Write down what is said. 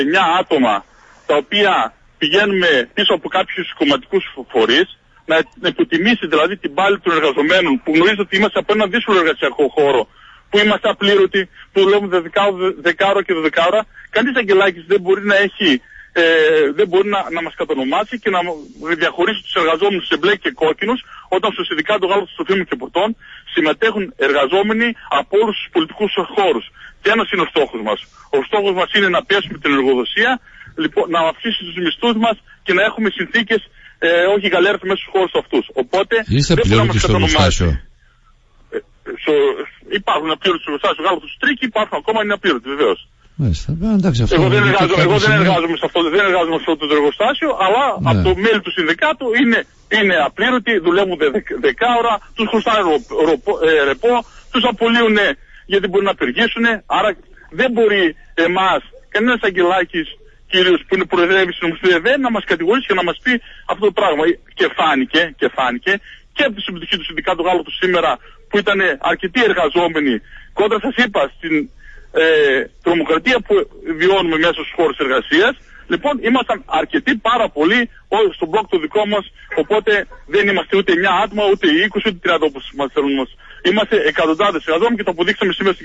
9 άτομα τα οποία πηγαίνουμε πίσω από κάποιους κομματικούς φορείς, να υποτιμήσει δηλαδή την πάλη των εργαζομένων που γνωρίζετε ότι είμαστε από ένα δύσκολο εργασιακό χώρο, που είμαστε απλήρωτοι, που δουλεύουμε 10 ώρα και 12 ώρα. Κανείς αγγελάκης δεν μπορεί να έχει, δεν μπορεί να μας κατονομάσει και να διαχωρίσει τους εργαζόμενους σε μπλε και κόκκινους, όταν στο Συνδικάτο Γάλακτος Τροφίμων και Ποτών συμμετέχουν εργαζόμενοι από όλους τους πολιτικούς χώρους. Και ένας είναι ο στόχος μας. Ο στόχος μας είναι να πιέσουμε την εργοδοσία, λοιπόν, να αυξήσουμε τους μισθούς μας και να έχουμε συνθήκες, όχι γαλέρες μέσα στους χώρους αυτούς. Οπότε είστε δεν μπορεί να μας κατονομάσει. Υπάρχουν απλήρωτοι στο εργοστάσιο Γάλακτος Τρίκη, υπάρχουν ακόμα, είναι απλήρωτοι βεβαίως. Εγώ δεν εργάζομαι σε αυτό το εργοστάσιο, αλλά από το μέλη του συνδικάτου είναι απλήρωτοι, δουλεύουν 10 ώρα, τους χρωστάνε ρεπό, τους απολύουν γιατί μπορεί να απεργήσουν. Άρα δεν μπορεί εμάς, κανένας αγγελάκης κυρίως που είναι προεδρεύει στην νομοθεσία, να μας κατηγορήσει και να μας πει αυτό το πράγμα. Και φάνηκε και από τη συμμετοχή του Συνδικάτου Γάλακτος σήμερα, που ήταν αρκετοί εργαζόμενοι κόντρα, σας είπα, στην τρομοκρατία που βιώνουμε μέσα στους χώρους εργασίας. Λοιπόν, ήμασταν αρκετοί πάρα πολλοί στον μπλοκ το δικό μας, οπότε δεν είμαστε ούτε 9 άτομα, ούτε 20, ούτε 30 όπως μας θέλουν. Είμαστε εκατοντάδες εργαζόμενοι και το αποδείξαμε σήμερα.